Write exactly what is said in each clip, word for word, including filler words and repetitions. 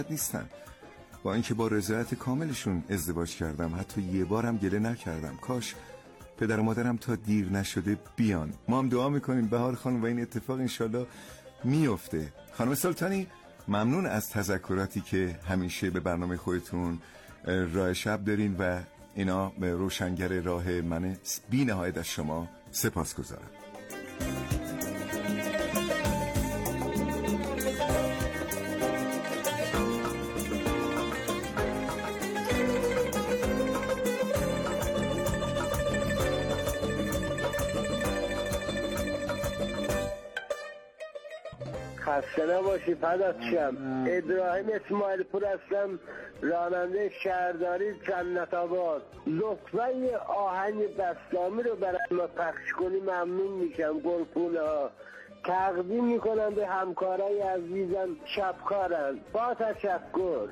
نیستن. با اینکه با رضایت کاملشون ازدواج کردم، حتی یه بارم گله نکردم. کاش پدر و مادرم تا دیر نشده بیان. ما هم دعا میکنیم بهار خانم و این اتفاق انشالله میفته. خانم سلطانی، ممنون از تذکراتی که همیشه به برنامه خودتون راه شب دارین و اینا روشنگر راه من. بی نهایت از شما سپاسگزارم. خسته نباشی فدات شم. ابراهیم اسماعیل پور هستم، راننده شهرداری جنت آباد. لطفا یه آهنگ دستامی رو برای ما پخش کنی ممنون میشم. گلپونه ها تقدیم میکنم به همکارای عزیزم شبکارن. با تشکر.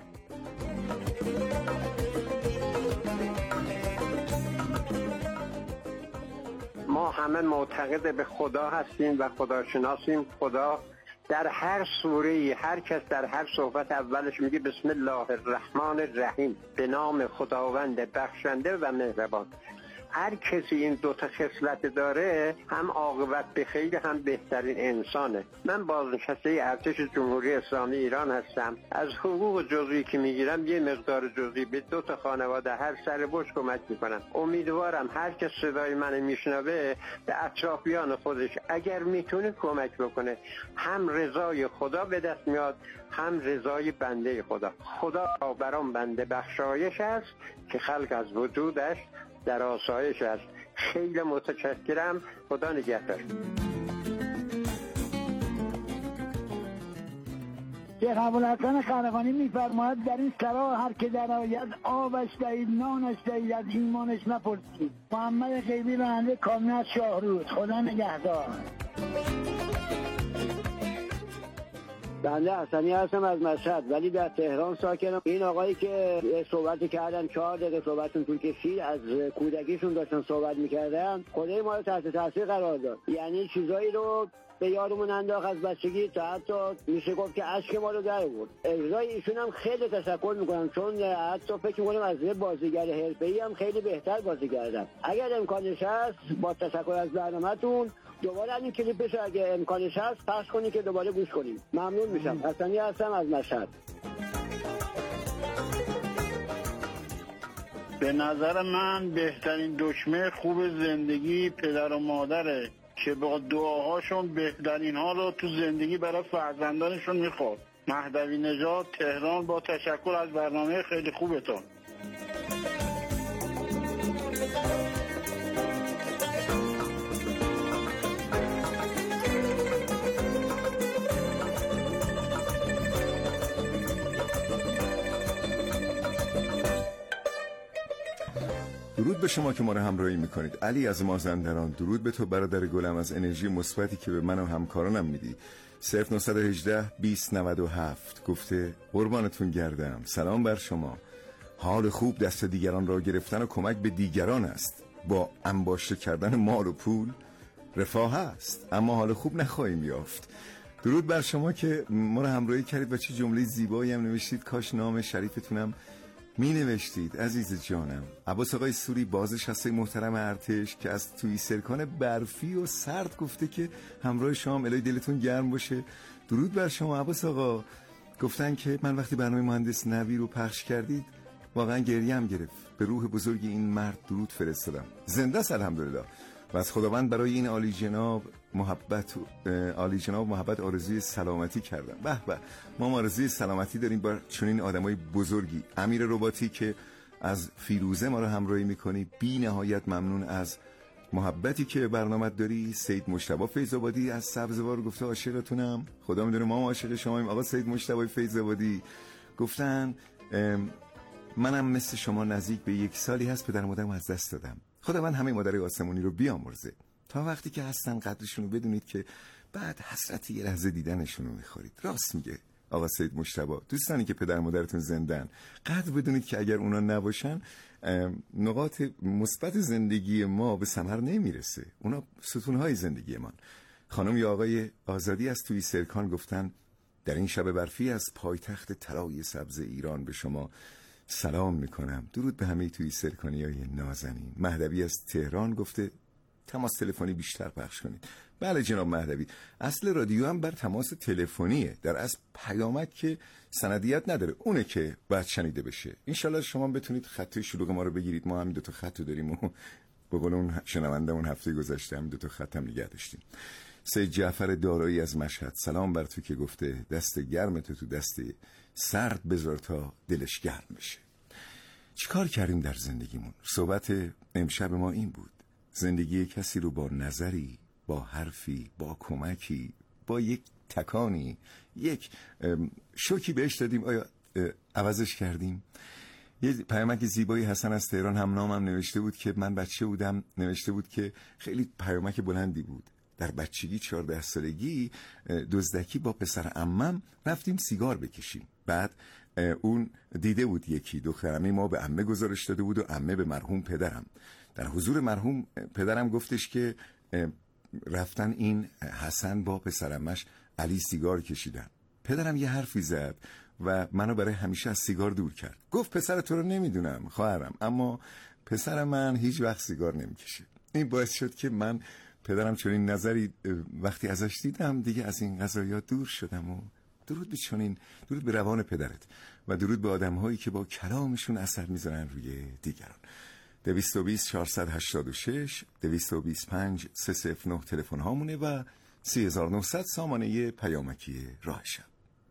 ما همه معتقد به خدا هستیم و خداشناسیم. خدا در هر سوره، هر کس در هر صحبت اولش میگه بسم الله الرحمن الرحیم، به نام خداوند بخشنده و مهربان. هر کسی این دوتا خصلت داره هم عاقبت به خیر هم بهترین انسانه. من بازنشسته ارتش جمهوری اسلامی ایران هستم. از حقوق جزئی که میگیرم یه مقدار جزئی به دو تا خانواده هر سر بوش کمک میکنم. امیدوارم هر کس صدای من میشنوه به اطرافیان خودش اگر میتونه کمک بکنه. هم رضای خدا به دست میاد هم رضای بنده خدا. خدا برام بنده بخشایش است که خلق از وجودش در آسایش است. خیلی متشکرم. خدا نگهدار. شیخ ابوالحسن خلقانی میفرماید در این سرا هر که در آید آبش دهید نانش دهید از ایمانش نپرسید. محمد غیبی راننده کامیون شاهرود. خدا نگهدار. بنده حسنی هستم از مشهد ولی در تهران ساکنم. این آقایی که صحبت کردن چهار دقیقه صحبتشون طول کشید، از کودکیشون داشتن صحبت میکردن. خدای ما رو تحت تاثیر قرار داد. یعنی چیزایی رو به یادمون انداخت از بچگی تا حتی میشه گفت که اشک ما رو در آورد. اجرای ایشون هم خیلی تشکر میکنم، چون حتی فکر میکنم از یه بازیگر حرفه‌ای هم خیلی بهتر بازی کردن. اگر امکانش هست با تشکر از برنامه‌تون دوباره این کلیپش اگه امکانش هست پخش کنی که دوباره گوش کنیم. ممنون میشم. حسنی هستم از مشهد. به نظر من بهترین دشمن خوب زندگی پدر و مادره که با دعاهاشون بهترین ها رو تو زندگی برای فرزندانشون میخواد. مهدوی نژاد، تهران. با تشکر از برنامه خیلی خوبتون. درود به شما که ما رو همراهی میکنید. علی از مازندران. درود به تو برادر گلم از انرژی مثبتی که به من و همکارانم میدی. صفر نه یک هشت بیست نود و هفت گفته قربانتون گردم. سلام بر شما. حال خوب دست دیگران را گرفتن و کمک به دیگران است. با انباشته کردن مال و پول رفاه است، اما حال خوب نخواهیم یافت. درود بر شما که ما رو همراهی کردید و چه جمله زیبایی هم نوشتید. کاش نام شریفتونم می نوشتید عزیز جانم. عباس آقای سوری بازنشسته محترم ارتش که از توی سرکان برفی و سرد گفته که همراه شام الهی دلتون گرم باشه. درود بر شما عباس آقا. گفتن که من وقتی برنامه مهندس نوی رو پخش کردید واقعا گریم گرفت. به روح بزرگ این مرد درود فرستادم. زنده است الحمدلله. و از خداوند برای این عالی جناب محبت عالی جناب محبت آرزوی سلامتی کردم. به به، ما آرزوی سلامتی داریم با چنین آدمای بزرگی. امیر رباطی که از فیروزه ما رو همراهی میکنی، بی نهایت ممنون از محبتی که برنامه داری. سید مجتبی فیض‌آبادی از سبزوار گفته عاشقتونم. خدا میدونه ما عاشق شماییم. آقا سید مجتبی فیض‌آبادی گفتن منم مثل شما نزدیک به یک سالی هست پدر مادرم از دست دادم. خداوند همه مادر آسمونی رو بیامرزه. تا وقتی که هستن قدرشون رو بدونید که بعد حسرت یه لحظه دیدنشون رو میخورید. راست میگه آقا سید مجتبی. دوستانی که پدر مادرتون زندن قدر بدونید که اگر اونا نباشن نقاط مثبت زندگی ما به ثمر نمیرسه. اونا ستونهای زندگی ما. خانم یا آقای آزادی از توی سرکان گفتن در این شب برفی از پایتخت طلای سبز ایران به شما سلام میکنم. درود به همه توی سرکانیای نازنین. مهدوی از تهران گفته تماس تلفنی بیشتر پخش کنید. بله جناب مهدوی، اصل رادیو هم بر تماس تلفنیه، در اصل پیامک که سندیت نداره، اونه که باید شنیده بشه. انشالله شما بتونید خط شلوغ ما رو بگیرید، ما هم دو تا خط داریم و به قول اون شنونده اون هفته گذشته هم دو تا خط هم نگه داشتیم. سید جعفر دارایی از مشهد سلام بر تو که گفته دست گرم تو تو دست سرد بذار تا دلش گرم بشه. چیکار کردیم در زندگیمون؟ صحبت امشب ما این بود: زندگی کسی رو با نظری، با حرفی، با کمکی، با یک تکانی، یک شوکی بهش دادیم، آیا عوضش کردیم؟ یه پیامک زیبایی حسن از تهران هم نامم نوشته بود که من بچه بودم، نوشته بود که خیلی پیامک بلندی بود. در بچگی چهارده سالگی دزدکی با پسر عمم رفتیم سیگار بکشیم. بعد اون دیده بود یکی دخترمه ما به عمه گزارش داده بود و عمه به مرحوم پدرم. در حضور مرحوم پدرم گفتش که رفتن این حسن با پسرمش علی سیگار کشیدن. پدرم یه حرفی زد و منو برای همیشه از سیگار دور کرد. گفت پسر تو رو نمیدونم خواهرم، اما پسر من هیچ وقت سیگار نمیکشه. این باعث شد که من پدرم چنین نظری وقتی ازش دیدم دیگه از این قضایا دور شدم. و درود به چنین، درود به روان پدرت و درود به آدم‌هایی که با کلامشون اثر میذارن روی دیگران. دویست و بیست چهارصد و هشتاد و شش دویست و بیست و پنج سه صفر نه تلفن هامونه و سی هزار و نهصد سامانه پیامکی راه شب.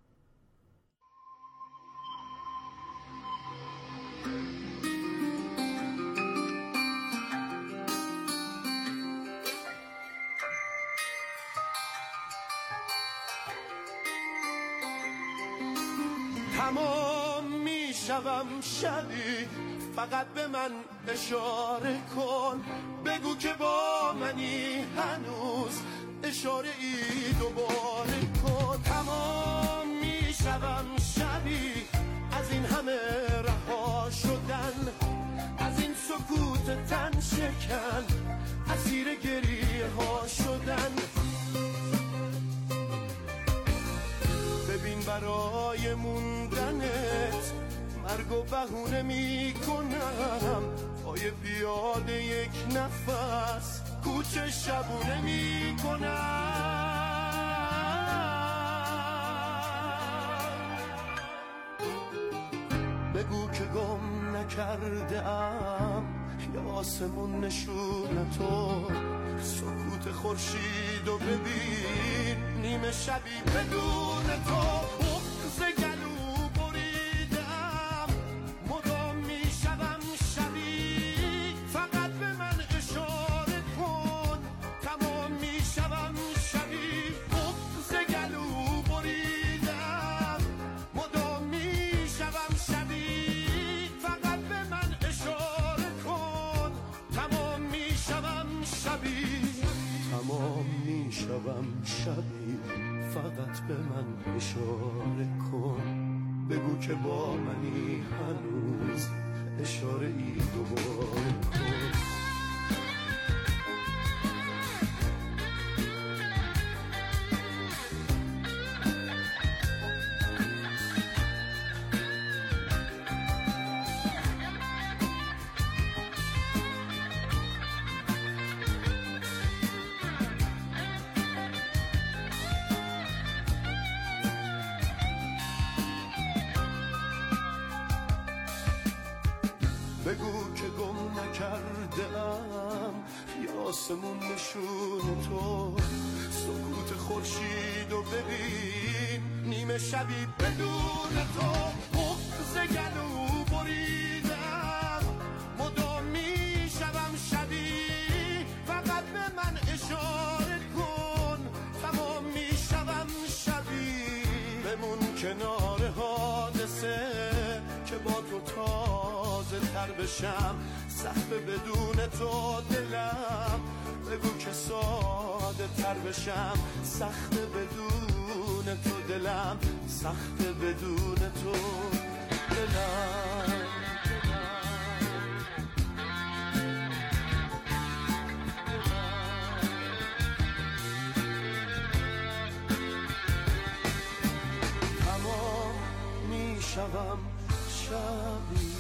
تمام میشوم شبی، فقط به من اشاره کن، بگو که با منی هنوز، اشاره ای دوباره کن. تمام میشوم شبی از این همه رها شدن، از این سکوت تن شکن، اسیر گریه ها شدن. ببین برای موندنت مرگ و بهونه می کنم، پای پیاده یک نفس کوچه شبونه می کنم. بگو که گم نکرده ام یا آسمون نشون تو، سکوت خورشید و ببین نیمه شبی بدون تو. بغض گلو بریدم مدام میشوم شبی، فقط به من اشاره کن، تمام میشوم شبی. بغض گلو بریدم مدام میشوم شبی، فقط به من اشاره کن، تمام میشوم شبی. تمام میشوم شبی، فقط به من اشاره کن، بگو که با منی هنوز، اشاره ای دوباره کن. بگو که گم نکرده ام یا آسمون نشون تو، سکوت خورشید و ببین نیمه شبی بدون تو. بغض گلو بریدم مدام میشوم شبی، فقط به من اشاره کن، تمام میشوم شبی. بمون کنار حادثه که با تو تازه تر بشم، سخت بدون تو دلم، بگو که ساده تر بشم، سخت بدون تو دلم، سخت بدون تو دلم. شبی.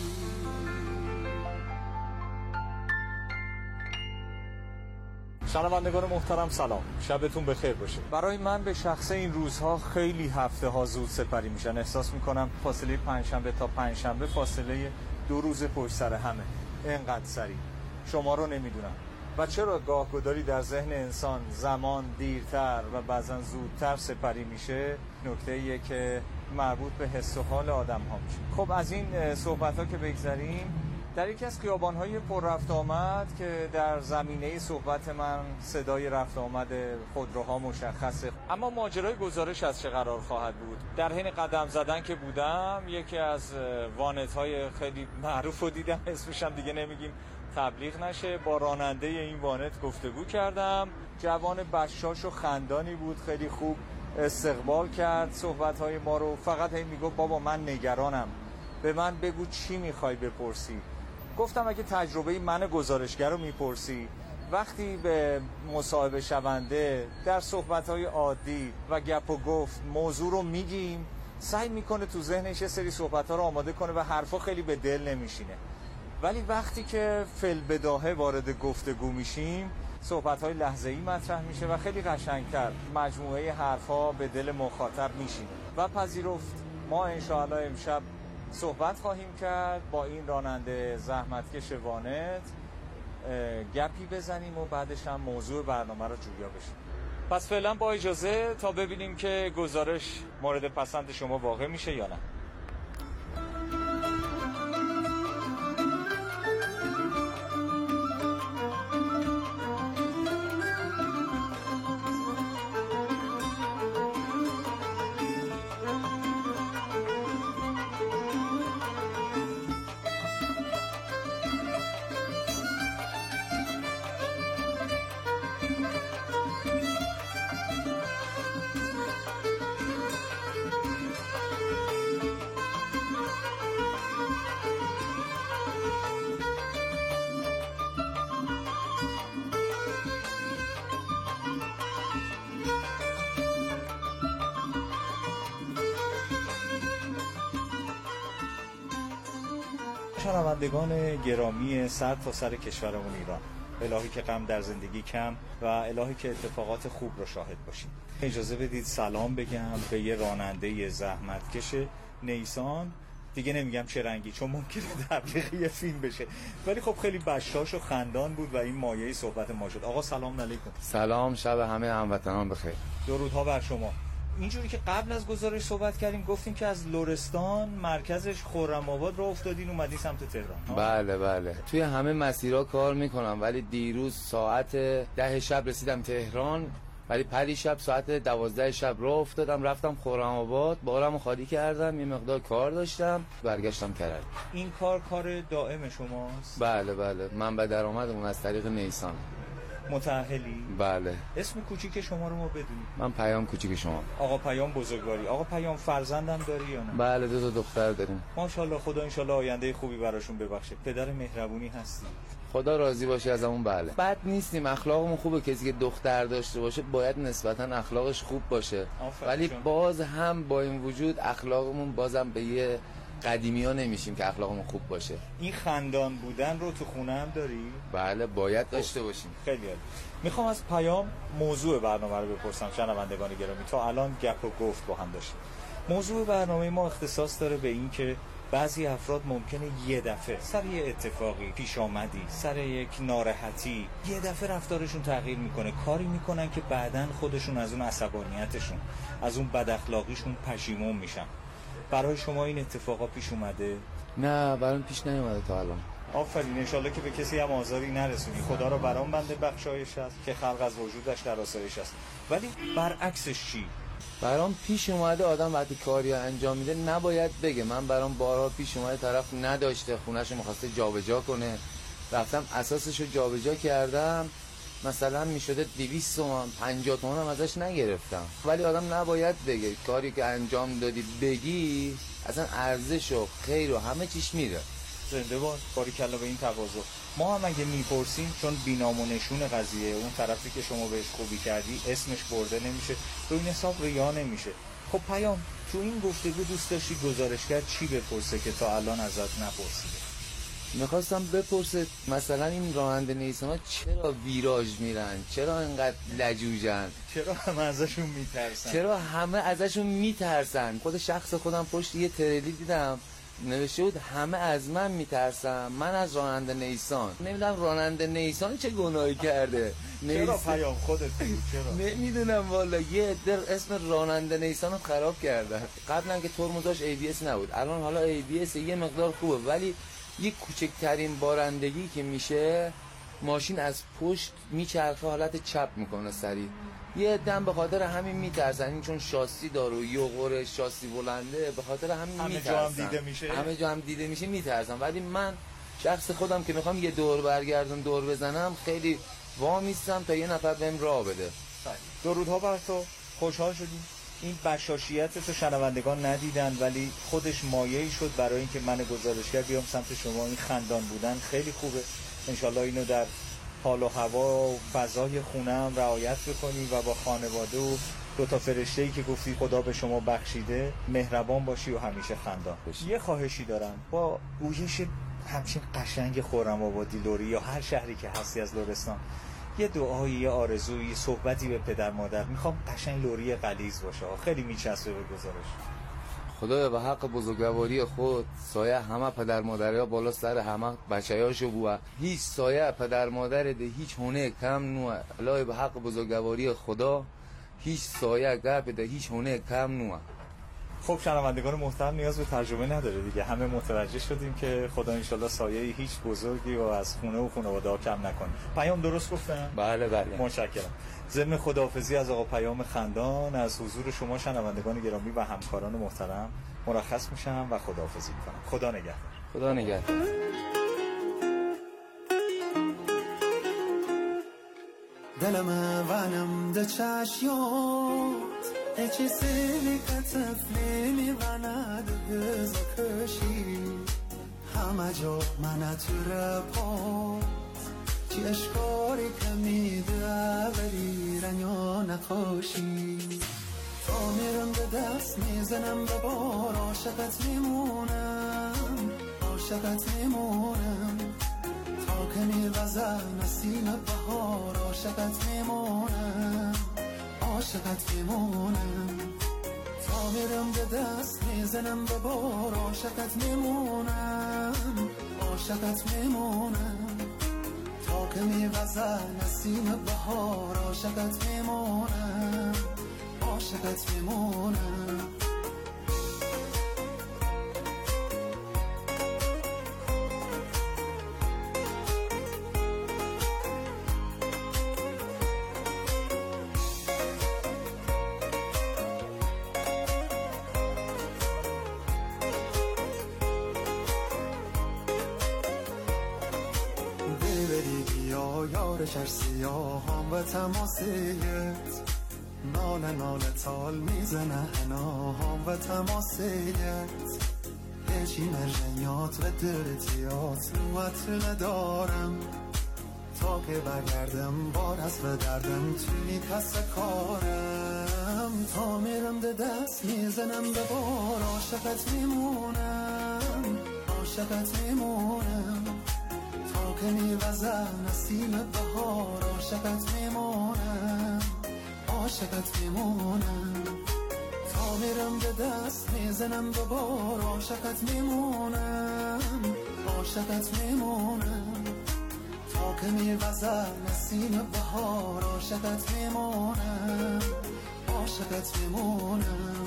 شنوندگان محترم سلام، شبتون بخیر باشه. برای من به شخصه این روزها خیلی هفته ها زود سپری میشن. احساس میکنم فاصله پنجشنبه تا پنجشنبه فاصله دو روز پشت سر همه، اینقدر سریع. شما رو نمیدونم و چرا گاهگداری در ذهن انسان زمان دیرتر و بعضا زودتر سپری میشه، نکته ایه که مربوط به حس و حال آدم ها میشه. خب از این صحبت ها که بگذریم، در یکی از خیابان‌های پر رفت آمد که در زمینه صحبت من صدای رفت آمد خودروها مشخصه، اما ماجرای گزارش از چه قرار خواهد بود. در حین قدم زدن که بودم، یکی از وانت‌های خیلی معروف رو دیدم، اسمش هم دیگه نمیگیم تبلیغ نشه. با راننده این وانت گفتگو کردم. جوان بشاش و خندانی بود، خیلی خوب استقبال کرد صحبت‌های ما رو. فقط هی میگفت بابا من نگرانم، به من بگو چی میخوای بپرسی. گفتم اگه تجربه من گزارشگر رو میپرسی، وقتی به مصاحبه شونده در صحبت‌های عادی و گپ و گفت موضوع رو میگیم، سعی میکنه تو ذهنش یه سری صحبت‌ها رو آماده کنه و حرفا خیلی به دل نمیشینه. ولی وقتی که فی‌البداهه وارد گفتگو میشیم، صحبت‌های لحظه‌ای مطرح میشه و خیلی قشنگتر مجموعه حرفا به دل مخاطب میشینه و پذیرفت. ما انشاءالله امشب صحبت خواهیم کرد با این راننده زحمتکش وانت، گپی بزنیم و بعدش هم موضوع برنامه رو جویا بشیم. پس فعلا با اجازه تا ببینیم که گزارش مورد پسند شما واقع میشه یا نه. شنوندگان گرامی سر تا سر کشورمون ایران، الهی که غم در زندگی کم و الهی که اتفاقات خوب رو شاهد باشیم. اجازه بدید سلام بگم به یه راننده زحمتکش نیسان. دیگه نمیگم چه رنگی چون ممکنه تبلیغ یه فیلم بشه، ولی خب خیلی بشاش و خندان بود و این مایه صحبت ما شد. آقا سلام علیکم. سلام، شب همه هموطنان بخیر. درودها بر شما. اینجوری که قبل از گزارش صحبت کردیم گفتیم که از لرستان مرکزش خرم‌آباد رو افتادین اومدین سمت تهران. بله بله، توی همه مسیرها کار میکنم، ولی دیروز ساعت ده شب رسیدم تهران، ولی پری شب ساعت دوازده شب راه افتادم رفتم خرم‌آباد، بارمو خالی کردم، یه مقدار کار داشتم، برگشتم کرد. این کار کار دائم شماست؟ بله بله، منبع درآمدمون از طریق نیسان. متأهلی؟ بله. اسم کوچیک شما رو ما بدونیم. من پیام کوچیک شما. آقا پیام بزرگواری. آقا پیام فرزندم داری یا نه؟ بله، دو تا دختر داریم. ماشاءالله، خدا انشالله آینده خوبی براشون ببخشه. پدر مهربونی هستی. خدا راضی باشه ازمون. بله، بد نیستیم، اخلاقمون خوبه. کسی که دختر داشته باشه باید نسبتا اخلاقش خوب باشه، ولی باز هم با این وجود اخلاقمون بازم به یه قدیمی ها نمیشیم که اخلاقمون خوب باشه. این خندان بودن رو تو خونه هم داری؟ بله، باید داشته باشیم. خیلی عالی. میخوام از پیام موضوع برنامه رو بپرسم. شنوندگان گرامی، تا الان گپ و گفت با هم داشتیم. موضوع برنامه ما اختصاص داره به این که بعضی افراد ممکنه یه دفعه سر یه اتفاقی پیش آمدی، سر یک ناراحتی، یه دفعه رفتارشون تغییر میکنه، کاری میکنن که بعدن خودشون از اون عصبانیتشون، از اون بد اخلاقیشون پشیمون میشن. برای شما این اتفاقا پیش اومده؟ نه، برام پیش نیومده تا الان. آفرین، انشالله که به کسی هم آزاری نرسونی. خدا را برام بنده بخشایش است که خلق از وجودش در آسایش است. ولی برعکسش چی؟ برام پیش اومده آدم وقتی کاری انجام میده نباید بگه. من برام بارها پیش اومده طرف نداشته، خونه‌شو می‌خواسته جابجا کنه، رفتم اساسشو جابجا کردم، مثلا میشده دویست تومان، پنجاه تومان هم ازش نگرفتم. ولی آدم نباید بگه. کاری که انجام دادی بگی، اصلا ارزش و خیر و همه چیش میره. زنده باد، باریکلا به این تواضع. ما هم اگه میپرسیم، چون بینام و نشون قضیه، اون طرفی که شما بهش خوبی کردی اسمش برده نمیشه، رو این حساب ریا نمیشه. خب پیام، تو این گفتگو دوست داشتی گزارشگر چی بپرسه که تا الان ازت نپرسیده؟ میخواستم بپرسه مثلا این راننده نیسان ها چرا ویراژ میرن، چرا اینقدر لجوجن، چرا همه ازشون میترسن چرا همه ازشون میترسن. خود شخص خودم پشت یه تریلی دیدم نوشته بود همه از من میترسن، من از راننده نیسان. نمیدونم راننده نیسان چه گناهی کرده. چرا پیام خودت بگو چرا؟ نمیدونم والا، یه در اسم راننده نیسان رو خراب کردن. قبلا که ترمزاش ای بی اس نبود، الان حالا ای بی اس یه مقدار خوبه، ولی یه کوچکترین بارندگی که میشه ماشین از پشت میچرخه حالت چپ میکنه سریع. یه دم به خاطر همین میترسن، این چون شاسی داره و یوغور شاسی بلنده، به خاطر همین همه میترسن. جا هم دیده میشه همه جا هم دیده میشه میترسن. ولی من شخص خودم که میخوام یه دور برگردون دور بزنم، خیلی وامیستم تا یه نفر بهم راه بده. درودها بر تو، خوشحال شدیم. این بشاشیت تو شنوندگان ندیدن، ولی خودش مایه‌ای شد برای اینکه من گزارشگر بیام سمت شما. این خندان بودن خیلی خوبه. انشالله اینو در حال و هوا و فضای خونه هم رعایت بکنی و با خانواده و دو تا فرشته‌ای که گفتی خدا به شما بخشیده مهربان باشی و همیشه خندان باشی. یه خواهشی دارم، با گویش همچین قشنگ خرم آبادی لری یا هر شهری که هستی از لرستان، یه دعایی، یه آرزویی، صحبتی به پدر مادر میخوام قشنگ لری غلیظ باشه، خیلی میچسبه به گزارش. خدایا به حق بزرگواری خود سایه همه پدر مادرها بالا سر همه بچه‌هاشو بوه، هیچ سایه پدر مادر ده هیچ هونه کم نوه. الهی به حق بزرگواری خدا هیچ سایه گپ ده هیچ هونه کم نوه. خب شنوندگان محترم نیاز به ترجمه نداره دیگه، همه متوجه شدیم که خدا انشالله سایه هیچ بزرگی و از خونه و خانواده ها کم نکنه. پیام درست گفتم؟ بله بله. متشکرم. ضمن خداحافظی از آقا پیام خندان از حضور شما شنوندگان گرامی و همکاران محترم مرخص میشم و خداحافظی میکنم. خدا نگهدار. خدا نگهدار. دلم وانم ده چشیات اچی سیلی کتف لیلی وانا ده گزکشی همه جا من تو رپات چی اشکاری کمیده ولی رنیا نقاشی تا میرم به دست میزنم به بار عاشقت میمونم عاشقت میمونم تا که میوزن نسیم بهار عاشقت میمونم عاشقت میمونم تا میرم به دست میزنم به بار عاشقت میمونم عاشقت میمونم تا که میوزن نسیم بهار عاشقت میمونم عاشقت میمونم. یار سیاهام و تماسیت ناله ناله تال میزنه هناهام و تماسیت هیچی مرجنیات و درتیات رو عطر ندارم تا که برگردم بار از و دردم توی کس کارم تا میرم ده دست میزنم به بار عاشقت میمونم عاشقت میمونم که میوزن نسیم بهار عاشقت میمونم عاشقت میمونم تا میرم به دست میزنم دوبار عاشقت میمونم عاشقت میمونم تا که میوزن نسیم بهار عاشقت میمونم عاشقت میمونم.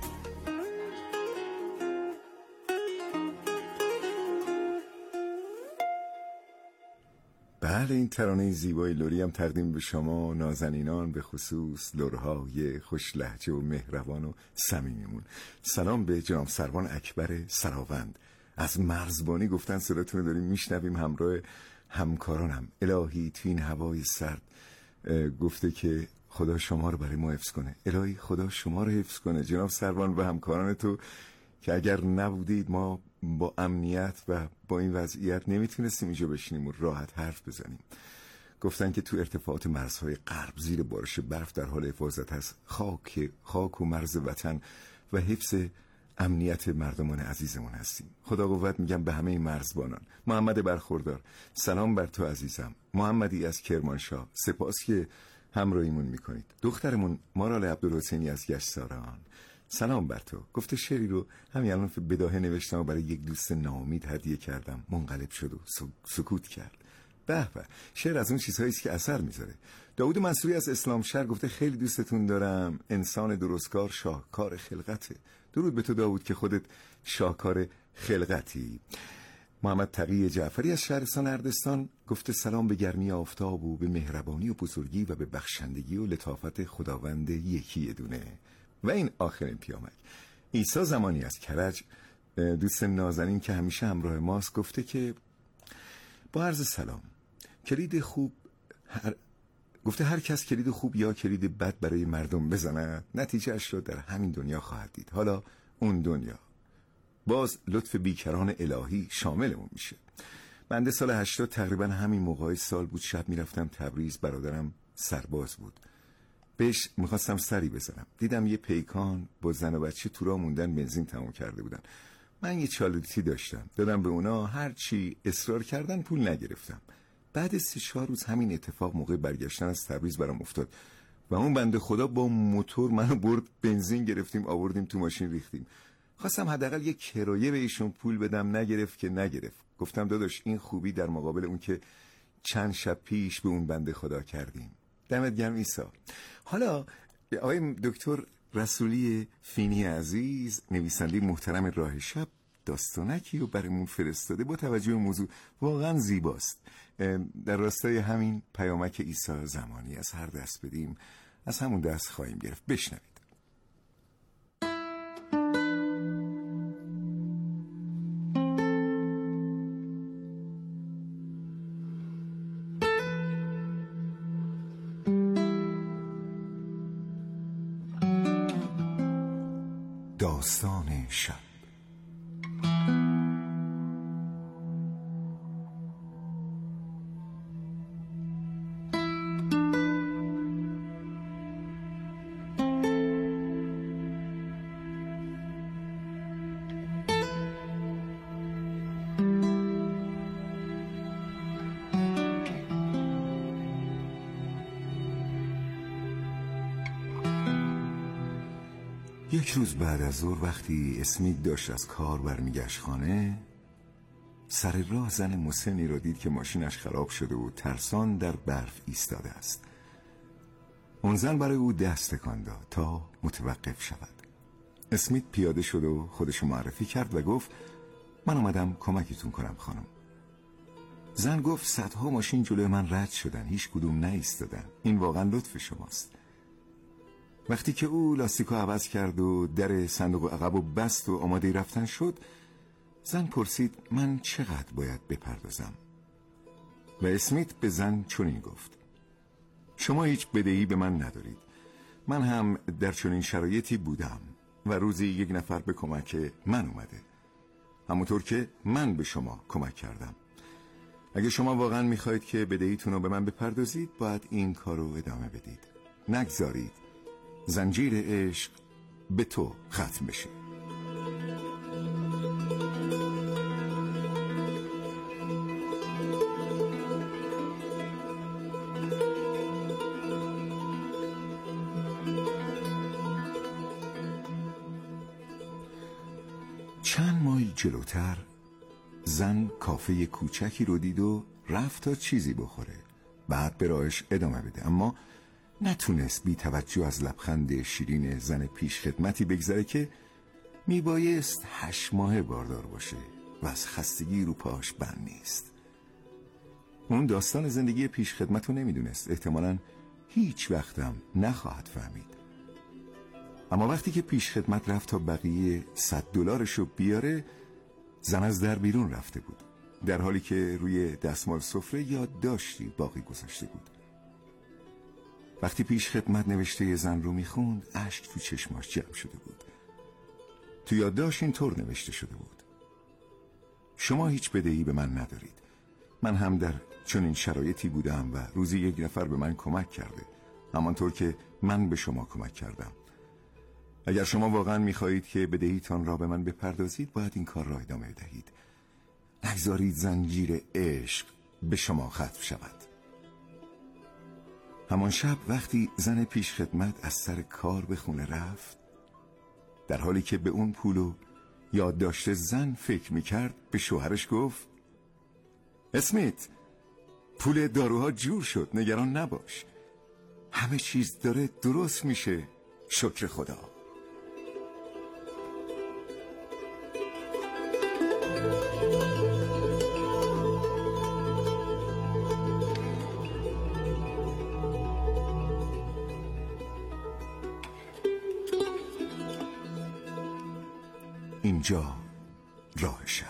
بله، این ترانه زیبای لری هم تقدیم به شما نازنینان، به خصوص لرهای خوش لهجه و مهربان و صمیمیمون. سلام به جناب سروان اکبر سراوند از مرزبانی، گفتن صداتون رو داریم میشنویم همراه همکارانم. الهی تو این هوای سرد گفته که خدا شما رو برای ما حفظ کنه. الهی خدا شما رو حفظ کنه جناب سروان و همکاران تو که اگر نبودید ما با امنیت و با این وضعیت نمیتونستیم اینجا بشینیم و راحت حرف بزنیم. گفتن که تو ارتفاعات مرزهای غرب زیر بارش برف در حال حفاظت از خاک خاک و مرز وطن و حفظ امنیت مردمان عزیزمون هستیم. خدا قوت میگم به همه مرزبانان. محمد برخوردار، سلام بر تو عزیزم. محمدی از کرمانشاه، سپاس که همراهیمون میکنید. دخترمون مارال عبدالحسینی از گشتاران، سلام بر تو. گفته شعری رو همین الان بداهه نوشتم و برای یک دوست ناامید هدیه کردم، منقلب شد و سکوت کرد. به به، شعر از اون چیزهایی است که اثر میذاره. داوود منصوری از اسلام شهر گفته خیلی دوستتون دارم، انسان درستکار شاهکار خلقته. درود به تو داوود که خودت شاهکار خلقتی. محمد تقی جعفری از شهرستان اردستان گفته سلام به گرمی آفتاب و به مهربانی و بزرگی و به بخشندگی و لطافت خداوند یکی دونه. و این آخرین پیامک عیسی زمانی از کرج، دوست نازنین که همیشه همراه ماست، گفته که با عرض سلام، کلید خوب هر... گفته هر کس کلید خوب یا کلید بد برای مردم بزند، نتیجه اش را در همین دنیا خواهد دید. حالا اون دنیا باز لطف بیکران الهی شامل اون میشه. بنده سال هشتاد تقریبا همین موقع سال بود، شب میرفتم تبریز، برادرم سرباز بود، بهش میخواستم سری بزنم، دیدم یه پیکان با زن و بچه تو راه موندن، بنزین تموم کرده بودن. من یه چالوتی داشتم، دادم به اونا، هر چی اصرار کردن پول نگرفتم. بعد سه چهار روز همین اتفاق موقع برگشتن از تبریز برام افتاد و اون بنده خدا با موتور منو برد، بنزین گرفتیم آوردیم تو ماشین ریختیم. خواستم حداقل یه کرایه به ایشون پول بدم، نگرفت که نگرفت. گفتم داداش این خوبی در مقابل اون که چند شب پیش به اون بنده خدا کردیم. دمت گرم عیسی. حالا آقای دکتر رسولی فینی عزیز، نویسنده محترم راه شب، داستانکی رو برامون فرستاده با توجه به موضوع واقعا زیباست. در راستای همین پیامک عیسی زمانی، از هر دست بدیم از همون دست خواهیم گرفت. بشنوید. داستان شب. یک روز بعد از ظهر وقتی اسمیت داشت از کار برمیگشت خانه، سر راه زن مسنی را دید که ماشینش خراب شده و ترسان در برف ایستاده است. اون زن برای او دست تکان داد تا متوقف شود. اسمیت پیاده شد و خودش معرفی کرد و گفت من اومدم کمکتون کنم خانم. زن گفت صدها ماشین جلوی من رد شدن، هیچ کدوم نایستادن، این واقعا لطف شماست. وقتی که او لاستیکو عوض کرد و در صندوق عقب و بست و آماده رفتن شد، زن پرسید من چقدر باید بپردازم؟ و اسمیت به زن چنین گفت شما هیچ بدهی به من ندارید، من هم در چنین شرایطی بودم و روزی یک نفر به کمک من اومده، همونطور که من به شما کمک کردم. اگه شما واقعا میخواید که بدهیتون رو به من بپردازید، باید این کار رو ادامه بدید، نگذارید زنجیر عشق به تو ختم بشه. چند مایل جلوتر زن کافه کوچکی رو دید و رفت تا چیزی بخوره، بعد به راهش ادامه بده، اما نتونست بی توجه از لبخند شیرین زن پیش خدمتی بگذره که میبایست هشت ماه باردار باشه و از خستگی رو پاش بند نیست. اون داستان زندگی پیش خدمت رو نمیدونست، احتمالاً هیچ وقتم نخواهد فهمید. اما وقتی که پیش خدمت رفت تا بقیه صد دلارشو بیاره، زن از در بیرون رفته بود، در حالی که روی دستمال سفره یادداشتی باقی گذاشته بود. وقتی پیش خدمت نوشته زن رو میخوند، اشک تو چشماش جمع شده بود. تو یادداشت اینطور نوشته شده بود: شما هیچ بدهی به من ندارید، من هم در چنین شرایطی بودم و روزی یک نفر به من کمک کرده، همانطور که من به شما کمک کردم. اگر شما واقعا میخواهید که بدهیتان را به من بپردازید، باید این کار را ادامه دهید. نگذارید زنجیر عشق به شما ختم شود. همان شب وقتی زن پیش خدمت از سر کار به خونه رفت، در حالی که به اون پول و یادداشت زن فکر میکرد، به شوهرش گفت: اسمیت، پول داروها جور شد، نگران نباش، همه چیز داره درست میشه، شکر خدا. اینجا راه شب.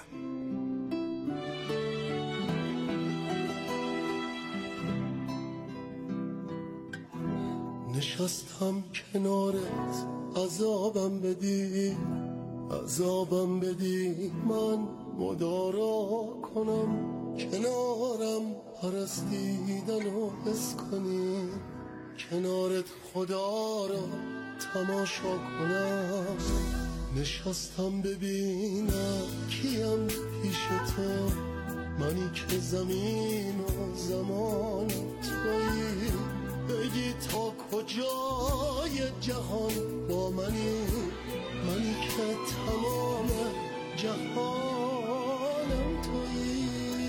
نشستم کنارت، عذابم بدی، عذابم بدی، من مدارا کنم، کنارم پرستیدن و حس کنی، کنارت خدا را تماشا کنم. نشستم ببینم کیم پیش تو، منی که زمین و زمان تویی، بگی تا کجای جهان با منی، منی که تمام جهانم تویی.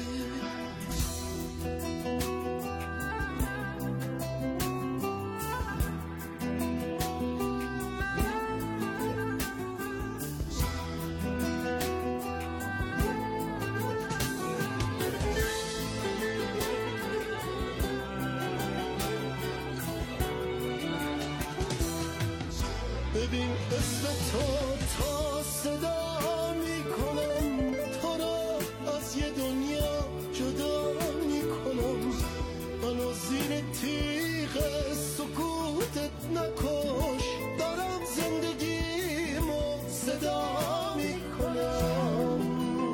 ببین اسم تو تا صدا میکنم، تو را از یه دنیا جدا میکنم، منو زیر تیغ سکوتت نکش، دارم زندگیمو صدا میکنم،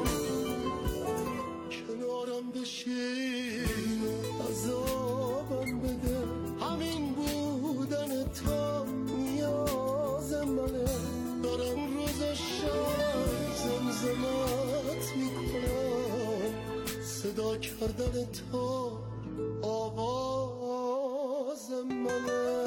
کنارم بشین و عذابم بده، همین بودن تو نیاز منه، دارم روز و شب زمزمت میکنم، صدا کردن تو آواز منه.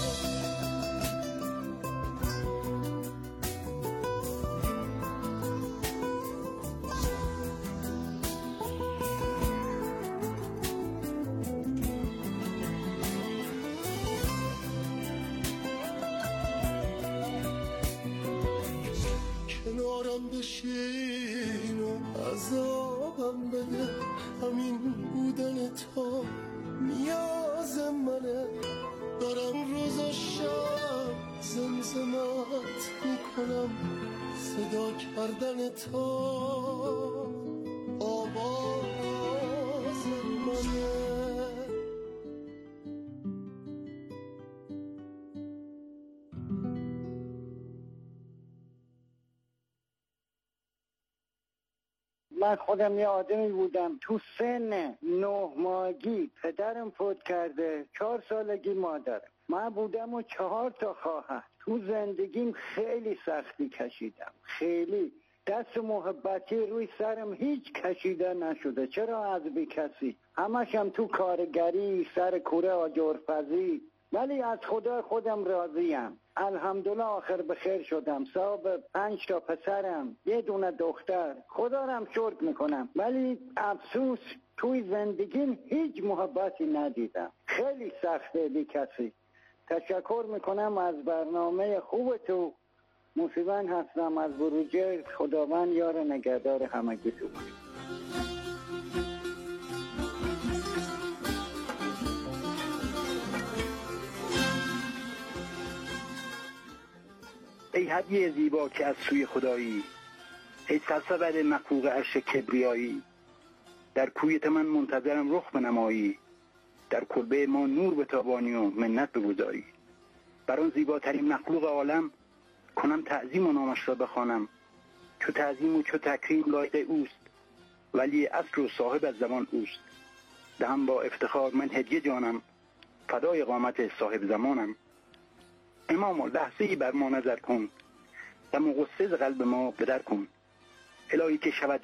کنارم بشین و عذابم بده، همین بودن تو نیاز منه، دارم روز و شب زمزمت میکنم، صدا کردن تو آواز منه. من خودم یه آدمی بودم تو سن نه ماهگی پدرم فوت کرده، چهار سالگی مادرم. من بودم و چهار تا خواهر. تو زندگیم خیلی سختی کشیدم، خیلی. دست محبتی روی سرم هیچ کشیده نشده. چرا از بی کسی؟ همشم تو کارگری، سر کوره آجرپزی. ولی از خدا خودم راضیم. الحمدلله آخر بخیر شدم. صاحب پنج تا پسرم، یه دونه دختر. خدا رم شکر میکنم. ولی افسوس توی زندگیم هیچ محبتی ندیدم. خیلی سخته بی کسی. تشکر میکنم از برنامه خوب تو. موسیقان هستم از بروجرد. خداوند یار نگهدار همگی تو. ای هدیه زیبا که از سوی خدایی، ای سرسبد مخلوق عرش کبریایی، در کویت من منتظرم رخ بنمایی، در کلبه ما نور بتابانی و منت بگذاری. بر آن زیباترین مخلوق عالم کنم تعظیم و نامش را بخوانم، چو تعظیم و چو تکریم لایق اوست. ولی اصل و صاحب از زمان اوست. دهم با افتخار من هدیه جانم، فدای قامت صاحب زمانم. امام لحظه‌ای بر ما نظر کن، غم و غصه ز قلب ما بدر کن. الهی که شود